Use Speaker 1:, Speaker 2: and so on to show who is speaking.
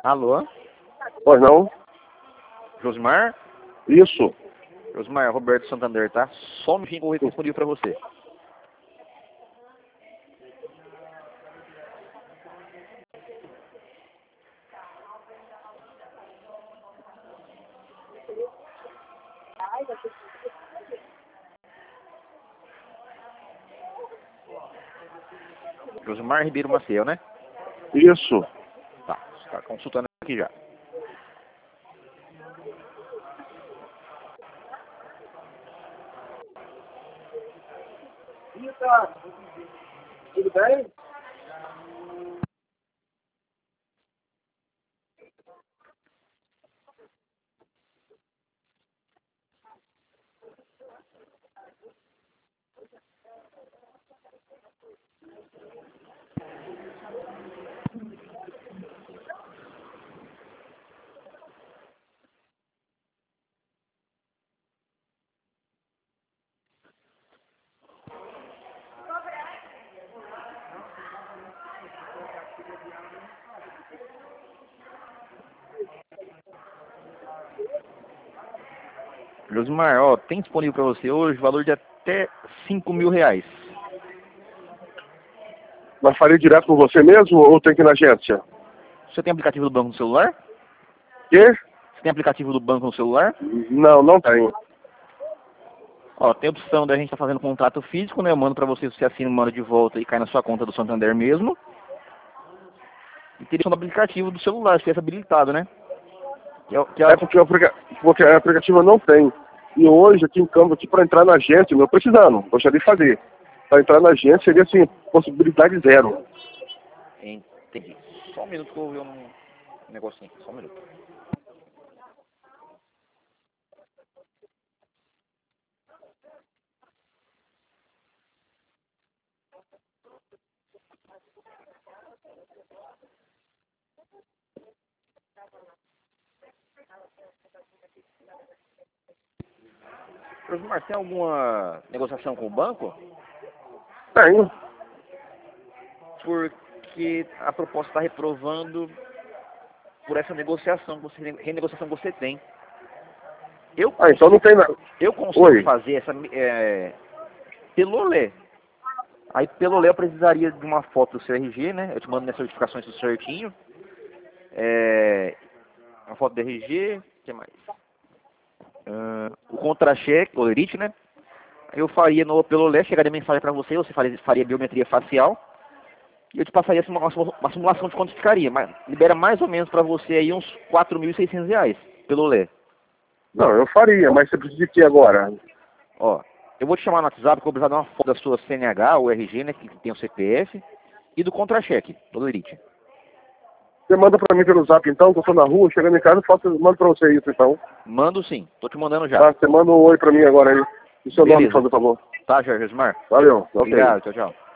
Speaker 1: Alô?
Speaker 2: Pois não?
Speaker 1: Josmar?
Speaker 2: Isso.
Speaker 1: Josmar, Roberto Santander, tá? Só um minutinho que eu vou responder pra você. Josmar Ribeiro Maciel, né?
Speaker 2: Isso.
Speaker 1: Tá, está consultando aqui já.
Speaker 2: Tudo bem?
Speaker 1: Josmar, ó, tem disponível pra você hoje valor de até R$ 5.000.
Speaker 2: Mas faria direto com você mesmo ou tem que ir na agência?
Speaker 1: Você tem aplicativo do banco no celular?
Speaker 2: Quê?
Speaker 1: Você tem aplicativo do banco no celular?
Speaker 2: Não, não tenho.
Speaker 1: Ó, tem a opção da gente estar fazendo contrato físico, né? Eu mando pra você, você assina, manda de volta e cai na sua conta do Santander mesmo. E teria a opção do aplicativo do celular, se tivesse habilitado, né?
Speaker 2: Porque o aplicativo eu não tem. E hoje, aqui em Campo, aqui para entrar na agência, eu precisando, gostaria de fazer. Para entrar na agência seria assim, possibilidade zero.
Speaker 1: Entendi. Só um minuto que eu vou ver um negocinho aqui, só um minuto. Josmar, tem alguma negociação com o banco?
Speaker 2: Tenho.
Speaker 1: Porque a proposta está reprovando por essa negociação, renegociação que você tem.
Speaker 2: Então não tem nada.
Speaker 1: Eu consigo
Speaker 2: Oi.
Speaker 1: fazer essa pelo Olé. Aí pelo Olé eu precisaria de uma foto do seu RG, né? Eu te mando minhas certificações tudo certinho. Uma foto do RG, o que mais? O contra-cheque, o Olerite, né? Aí eu faria pelo Olé, chegaria mensagem para você faria biometria facial. E eu te passaria uma simulação de quanto ficaria. Mas libera mais ou menos para você aí uns R$ 4.600 pelo Olé.
Speaker 2: Não, eu faria, mas você precisa de que agora?
Speaker 1: Ó, eu vou te chamar no WhatsApp, que eu vou precisar de uma foto da sua CNH, o RG, né, que tem o CPF, e do contra-cheque, do Olerite.
Speaker 2: Você manda pra mim pelo zap então, que eu tô na rua, chegando em casa, mando pra você isso então.
Speaker 1: Mando sim, tô te mandando já.
Speaker 2: Tá, você manda um oi pra mim agora aí. E seu nome,
Speaker 1: Beleza.
Speaker 2: por favor.
Speaker 1: Tá, Josmar?
Speaker 2: Valeu, ok.
Speaker 1: Obrigado, tchau, tchau.